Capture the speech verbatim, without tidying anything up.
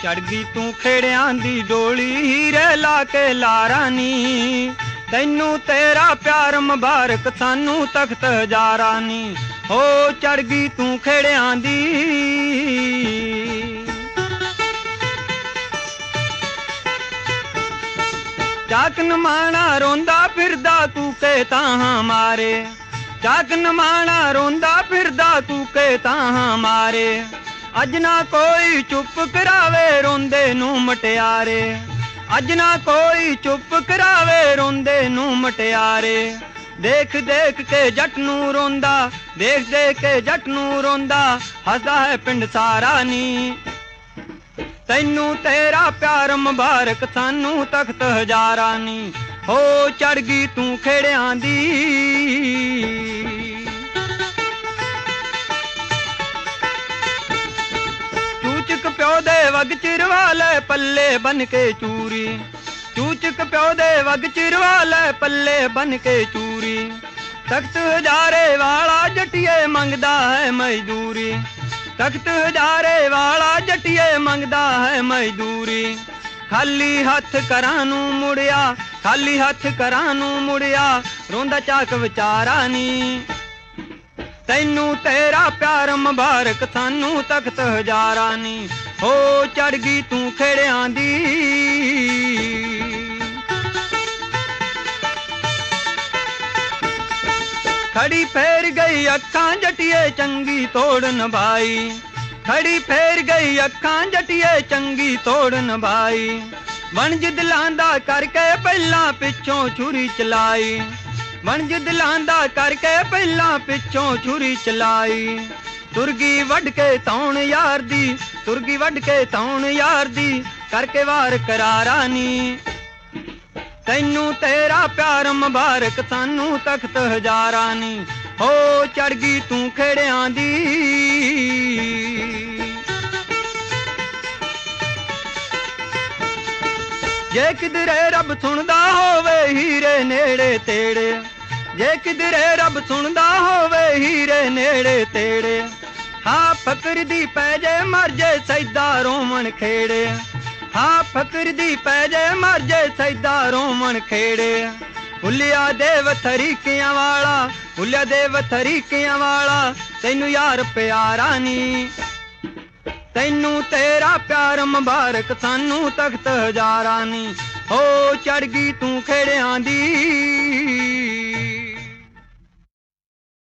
चढ़ गई तू खेड़ियां दी डोली हीरे ला के लारा नी तैनू तेरा प्यार मुबारक सानू तख्त हजारा नी हो चढ़ गई तू खेड़ियां दी। चाक नमाना रोंदा फिरदा तू के ताहां मारे चाक नमाना रोंदा फिरदा तू के ताहां मारे अज ना कोई चुप करावे रोंदे नू मटियारे अज ना कोई चुप करावे रोंदे नू मटियारे देख देख के जट नू रोंदा देख देख के जट नू रोंदा हसदा है पिंड सारा नी तैनू तेरा प्यार मुबारक सानू तख्त हजारा नी हो चढ़ गई तू खेड़ियां दी। चूचक प्यो दे वग चिरवाले पल्ले बन के चूरी चूचक प्यो दे वग चिरवाले पल्ले बन के चूरी तख्त हजारे वाला जटिए मंगदा है मजदूरी तख्त हजारे वाला जटिए मंगदा है मजदूरी खाली हथ करां नू मुड़िया खाली हथ करां नू मुड़िया रोंदा चाक विचारा नी तैनू तेरा प्यार मुबारक सानू तख्त हजारा नी हो चढ़ गई तू खेड़ियां दी। खड़ी फेर गई अखां जटिए चंगी तोड़ नभाई खड़ी फेर गई अखां जटिए चंगी तोड़ नभाई वणज दिलां दा करके पहला पिछों छुरी चलाई वणज दिलां दा करके पहला पिछों छुरी चलाई तुरगी वड के तौण यार दी तुरगी वड के तौण यार दी करके वार करारा नी तैनू तेरा प्यार मुबारक सानू तख्त हजारा नी हो चढ़ गई तू खेड़ियां दी। जे किधरे रब सुनदा होवे हीरे नेड़े तेड़े जे किधरे रब सुनदा होवे हीरे नेड़े तेड़े हाँ फकर दी पैजे मर जे सैदा रोमन खेड़े हाँ फकर दी पैजे मर जे सैदा रोमन खेड़े भुलिया देव थरीकियां वाला भुलिया देव थरीकियां वाला तैनू यार प्यारा नी तैनू तेरा प्यार मुबारक सानू तख्त हजारा नी हो चढ़ गई तू खेड़ियां दी।